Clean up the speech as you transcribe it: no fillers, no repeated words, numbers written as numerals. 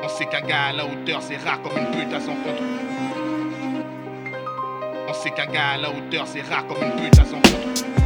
sait qu'un gars à la hauteur c'est rare comme une pute à son contre. On sait qu'un gars à la hauteur c'est rare comme une pute à son contre.